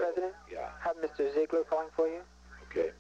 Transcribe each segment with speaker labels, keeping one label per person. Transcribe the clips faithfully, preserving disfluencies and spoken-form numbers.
Speaker 1: President.
Speaker 2: Yeah.
Speaker 1: Have Mister Ziegler calling for you.
Speaker 2: Okay.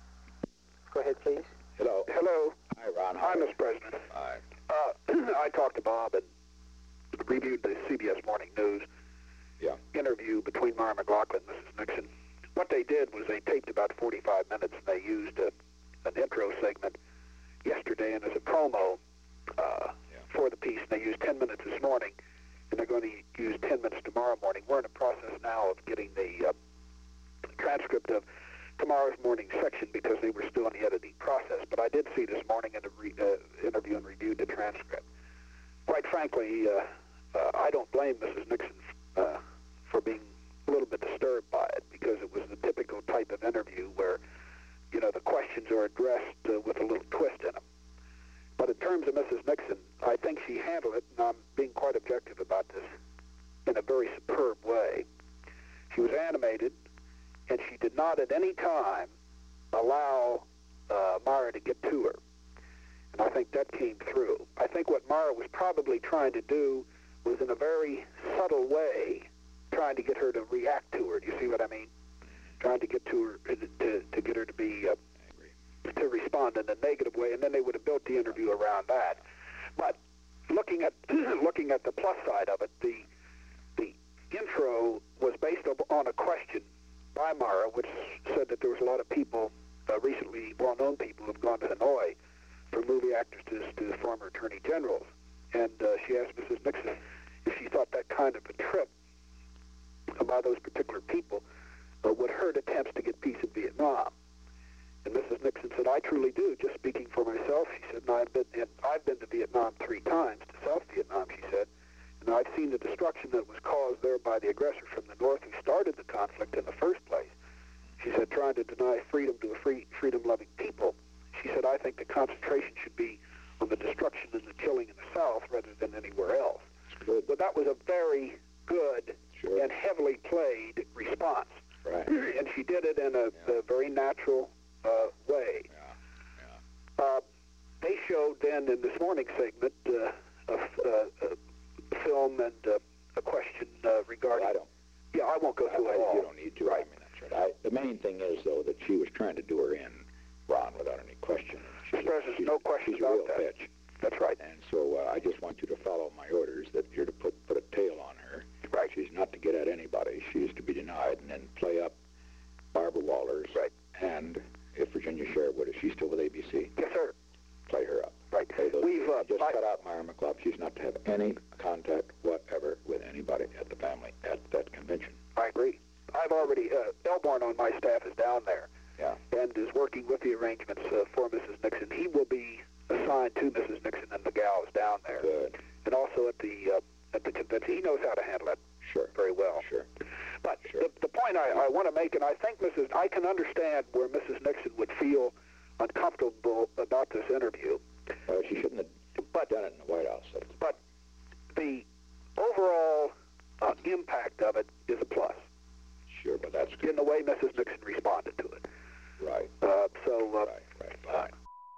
Speaker 1: Go ahead, please.
Speaker 2: Hello.
Speaker 3: Hello.
Speaker 2: Hi, Ron.
Speaker 3: Hi, Mister President.
Speaker 2: Hi.
Speaker 3: Uh, I talked to Bob and reviewed the C B S Morning News
Speaker 2: Yeah.
Speaker 3: interview between Mara McLaughlin and Missus Nixon. What they did was they taped about forty-five minutes, and they used a, an intro segment yesterday and as a promo uh,
Speaker 2: Yeah.
Speaker 3: for the piece, and they used ten minutes this morning, and they're going to use ten minutes tomorrow morning. We're in the process now of getting the uh, transcript of tomorrow's morning section because they were still in the editing process. But I did see this morning in the re uh, interview and reviewed the transcript. Quite frankly, uh, uh, I don't blame Missus Nixon uh, for being a little bit disturbed by it, because it was the typical type of interview where, you know, the questions are addressed uh, with a little twist in them. But in terms of Missus Nixon, I think she handled it, and I'm being quite objective about this, in a very superb way. She was animated, and she did not at any time allow uh, Mara to get to her. And I think that came through. I think what Mara was probably trying to do was, in a very subtle way, trying to get her to react to her. Do you see what I mean? Trying to get to her, to, to get her to be, uh, to respond in a negative way, and then they would have built the interview around that. But looking at looking at the plus side of it, the the intro was based on a question by Mara, which said that there was a lot of people, uh, recently well-known people, who have gone to Hanoi, from movie actresses to former attorney generals. And uh, she asked Missus Nixon if she thought that kind of a trip by those particular people uh, would hurt attempts to get peace in Vietnam. And Missus Nixon said, "I truly do, just speaking for myself." She said, and I've been, and I've been to Vietnam three times, to South Vietnam, she said, and I've seen the destruction that was caused there by the aggressor from the north who started the conflict in the first place. She said, trying to deny freedom to a free, freedom-loving people. She said, I think the concentration should be on the destruction and the killing in the South rather than anywhere else.
Speaker 2: Good.
Speaker 3: But that was a very good
Speaker 2: Sure.
Speaker 3: and heavily played response.
Speaker 2: Right.
Speaker 3: And she did it in a,
Speaker 2: Yeah.
Speaker 3: a very natural uh, way.
Speaker 2: Yeah. Yeah.
Speaker 3: Uh, they showed then in this morning segment uh, a, a, a film and uh, a question uh, regarding...
Speaker 2: Well, I don't.
Speaker 3: Yeah, I won't go through
Speaker 2: I,
Speaker 3: it all.
Speaker 2: you don't need to.
Speaker 3: Right.
Speaker 2: I mean, that's right. I, the main thing is, though, that she was trying to do her in, Ron, without any question. She's,
Speaker 3: Mister President,
Speaker 2: she's,
Speaker 3: no question
Speaker 2: she's a
Speaker 3: about
Speaker 2: real
Speaker 3: that.
Speaker 2: bitch.
Speaker 3: That's right.
Speaker 2: And so uh, I just want you to follow my orders that you're to put put a tail on her.
Speaker 3: Right.
Speaker 2: She's not to get at anybody. She's to be denied, and then play up Barbara Walters.
Speaker 3: Right.
Speaker 2: And if Virginia Sherwood, is she still with A B C?
Speaker 3: Yes, sir.
Speaker 2: Play her up.
Speaker 3: Right.
Speaker 2: Play those.
Speaker 3: We've uh,
Speaker 2: just
Speaker 3: I,
Speaker 2: cut out Myra McClough. She's not to have any contact whatever with anybody at the family at that convention.
Speaker 3: I agree. I've already, uh, Elborn on my staff is down there.
Speaker 2: Yeah.
Speaker 3: And is working with the arrangements uh, for Missus Nixon. He will be assigned to Missus Nixon and the gals down there.
Speaker 2: Good.
Speaker 3: And also at the uh, at the convention. He knows how to handle it
Speaker 2: Sure.
Speaker 3: very well.
Speaker 2: Sure.
Speaker 3: But
Speaker 2: Sure.
Speaker 3: the, the point I, I want to make, and I think Missus I can understand where Missus Nixon would feel uncomfortable about this interview.
Speaker 2: Uh, she shouldn't have
Speaker 3: But
Speaker 2: done it in the White House. That's,
Speaker 3: but the overall uh, impact of it is a plus
Speaker 2: sure, but that's
Speaker 3: in
Speaker 2: good.
Speaker 3: the way Missus Nixon responded to it.
Speaker 2: Right.
Speaker 3: Uh, so uh,
Speaker 2: Right. Right. Fine.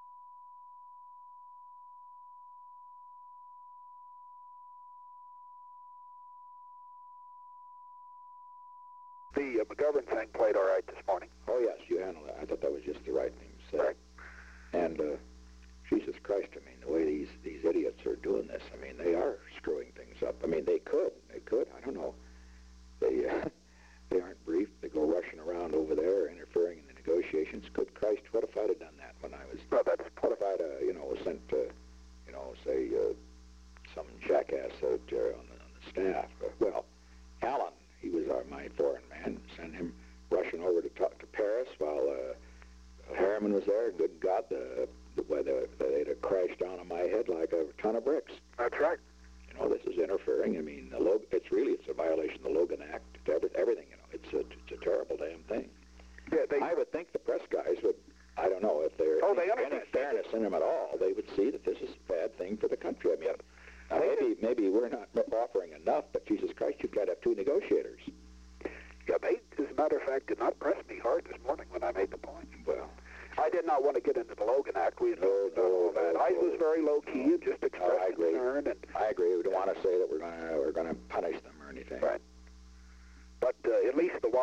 Speaker 3: the uh, McGovern thing played all right this morning.
Speaker 2: Oh, yes, you handled that. I thought that was just the right thing to say.
Speaker 3: Right.
Speaker 2: And, uh, Jesus Christ, I mean, the way these, these idiots are doing this, I mean, they are screwing things up. I mean, they could. They could. I don't know. They, uh, they aren't briefed. They go rushing around over there, interfering in the negotiations. Good Christ, what if I'd have done that when I was...
Speaker 3: Well, that's
Speaker 2: What if I'd, uh, you know, sent, uh, you know, say, uh, some jackass out there on the, on the staff? Uh, well, Allen, he was our, my foreign man, sent him rushing over to talk to Paris while uh, Harriman was there. Good God, the, the way they, they'd have crashed down on my head like a ton of bricks.
Speaker 3: that's right.
Speaker 2: You know, this is interfering. I mean, the Log- it's really, it's a violation of the Logan Act. It's every, everything, you know. It's a, it's a terrible damn thing.
Speaker 3: Yeah, they.
Speaker 2: I would think the press guys would, I don't know, if there's
Speaker 3: Oh, they
Speaker 2: any
Speaker 3: understand.
Speaker 2: fairness in them at all, they would see that this is a bad thing for the country. I mean, now
Speaker 3: They
Speaker 2: maybe maybe we're not offering enough, but Jesus Christ, you've got to have two negotiators.
Speaker 3: Yeah, they, as a matter of fact, did not press me hard this morning when I made the point.
Speaker 2: Well,
Speaker 3: I did not want to get into the Logan Act. We had
Speaker 2: No,
Speaker 3: done all
Speaker 2: no,
Speaker 3: that.
Speaker 2: no,
Speaker 3: I
Speaker 2: no.
Speaker 3: was very low key and just expressed
Speaker 2: I agree.
Speaker 3: concern. And
Speaker 2: I agree. We don't want to say that we're going to we're going to punish them or anything.
Speaker 3: Right. But uh, at least the wire is out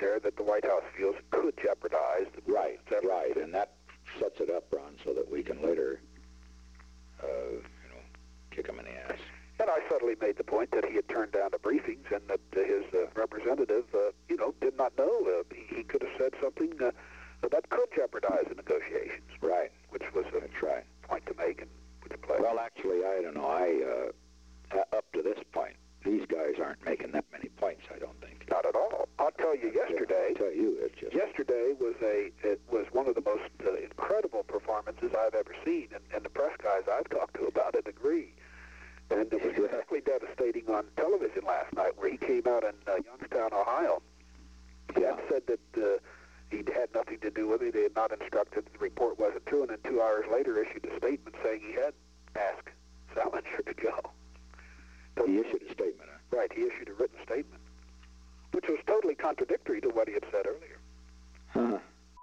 Speaker 3: there that the White House feels could jeopardize the
Speaker 2: Right,
Speaker 3: president's
Speaker 2: right,
Speaker 3: efforts.
Speaker 2: and that sets it up, Ron, so that we can later, uh, you know, kick him in the ass.
Speaker 3: And I subtly made the point that he had turned down the briefings and that uh, his uh, representative, uh, you know, did not know. Uh, he, he could have said something uh, that could jeopardize the negotiations.
Speaker 2: Right.
Speaker 3: Which was a
Speaker 2: That's right.
Speaker 3: point to make and which play.
Speaker 2: Well, actually, I don't know. I, uh, up to this point, these guys aren't making that many points, I don't think.
Speaker 3: Not at all. I'll tell you, yesterday,
Speaker 2: I'll tell you, it's just...
Speaker 3: yesterday was a it was one of the most uh, incredible performances I've ever seen, and, and the press guys I've talked to about it agree. And it was directly devastating on television last night, where he came out in uh, Youngstown, Ohio,
Speaker 2: Yeah.
Speaker 3: and said that uh, he had nothing to do with it. They had not instructed. The report wasn't true, and then two hours later issued a statement saying he had asked Salinger to go. So,
Speaker 2: He issued a statement, huh?
Speaker 3: right, he issued a written statement, which was totally contradictory to what he had said earlier.
Speaker 2: Huh.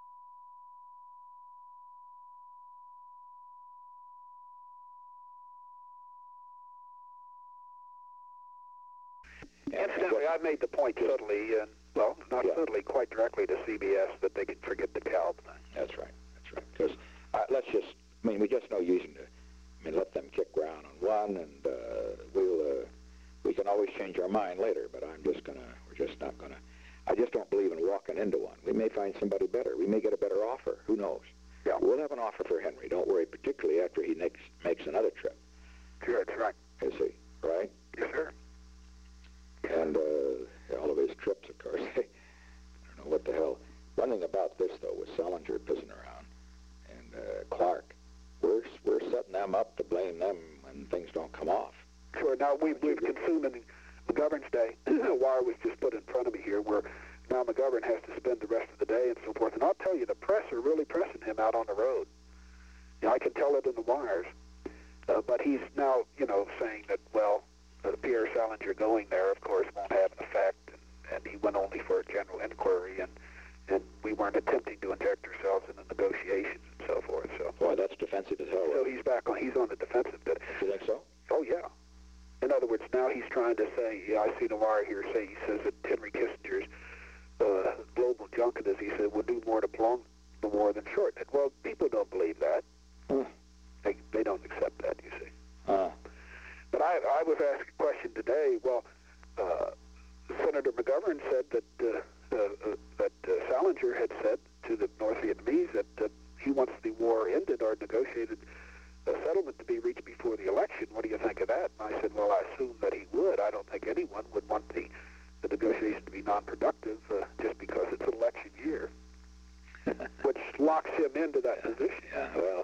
Speaker 3: Incidentally, I made the point subtly, and well, not
Speaker 2: Yeah.
Speaker 3: subtly, quite directly to C B S that they can forget the Calb thing.
Speaker 2: That's right. That's right. Because uh, let's just, I mean, we just no use to, I mean, let them kick ground on one, and uh, we'll, uh, we can always change our mind later. But I'm just gonna, we're just not gonna. I just don't believe in walking into one. We may find somebody better. We may get a better offer. Who knows?
Speaker 3: Yeah.
Speaker 2: We'll have an offer for Henry. Don't worry. Particularly after he makes makes another trip.
Speaker 3: Sure, that's right.
Speaker 2: Is he right?
Speaker 3: Yes, sir.
Speaker 2: And uh, all of his trips, of course. I don't know what the hell. One thing about this, though, with Salinger pissing around and uh, Clark, we're we're setting them up to blame them when things don't come off.
Speaker 3: Sure. Now, we've, we've consumed in McGovern's day. A wire was just put in front of me here where now McGovern has to spend the rest of the day and so forth. And I'll tell you, the press are really pressing him out on the road. You know, I can tell it in the wires. Uh, but he's now, you know, saying that, well, uh, Pierre Salinger going there, of course, won't have an effect. And, and he went only for a general inquiry. And, and we weren't attempting to inject ourselves in the negotiations and so forth. So,
Speaker 2: Boy, that's defensive as hell.
Speaker 3: so he's back on, he's on the defensive. But,
Speaker 2: You think so?
Speaker 3: oh, yeah. In other words, now he's trying to say, yeah, I see the wire here say, he says that Henry Kissinger's uh, global junket, as he said, would do more to prolong the war than shorten it. Well, people don't believe that.
Speaker 2: Huh.
Speaker 3: They, they don't accept that, you see.
Speaker 2: Uh,
Speaker 3: But I, I was asked a question today. Well, uh, Senator McGovern said that uh, uh, uh, that uh, Salinger had said to the North Vietnamese that uh, he wants the war ended or negotiated a settlement to be reached before the election. What do you think of that? And I said, well, I assume that he would. I don't think anyone would want the, the negotiation to be non-productive uh, just because it's an election year, which locks him into that position.
Speaker 2: yeah, well,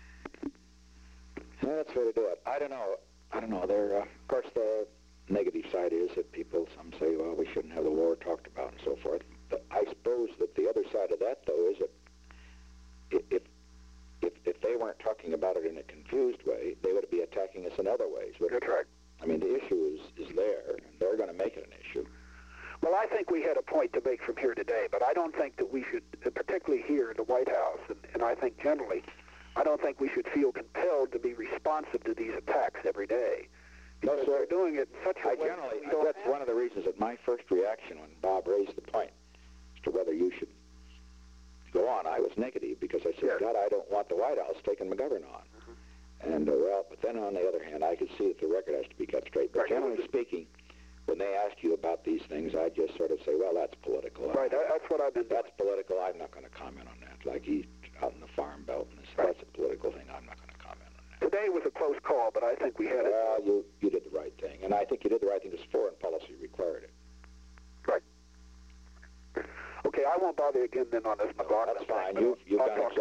Speaker 2: that's the way to do it. I don't know. I don't know. There, uh, of course, the negative side is that people, some say, well, we shouldn't have the war talked about and so forth. But I suppose that the other side of that, though, is that i- if if if they weren't talking about it in a confused way, they would be attacking us in other ways. wouldn't
Speaker 3: That's right.
Speaker 2: they? I mean, the issue is is there, and they're going to make it an issue.
Speaker 3: Well, I think we had a point to make from here today, but I don't think that we should, particularly here in the White House, and, and I think generally, I don't think we should feel compelled to be responsive to these attacks every day.
Speaker 2: No,
Speaker 3: Because
Speaker 2: sir.
Speaker 3: they're doing it in such a
Speaker 2: I
Speaker 3: way
Speaker 2: generally,
Speaker 3: that we don't
Speaker 2: that's
Speaker 3: have
Speaker 2: one of the reasons that my first reaction when Bob raised the point as to whether you should go on, I was negative because I said,
Speaker 3: Yes.
Speaker 2: God, I don't want the White House taking McGovern on. And, uh, well, but then on the other hand, I could see that the record has to be kept straight. But
Speaker 3: Right.
Speaker 2: generally speaking, when they ask you about these things, I just sort of say, well, that's political.
Speaker 3: Right, that- that's what I've been doing.
Speaker 2: That's political. I'm not going to comment on that. Like he's out in the farm belt, and this,
Speaker 3: Right.
Speaker 2: that's a political thing. I'm not going to comment on that.
Speaker 3: Today was a close call, but I think we had it.
Speaker 2: Well, you, you did the right thing. And I think you did the right thing because foreign policy required it.
Speaker 3: Right. Okay, I won't bother you again then on this McLaughlin
Speaker 2: That's
Speaker 3: thing,
Speaker 2: fine.
Speaker 3: but
Speaker 2: You've, you've
Speaker 3: I'll
Speaker 2: done
Speaker 3: talk to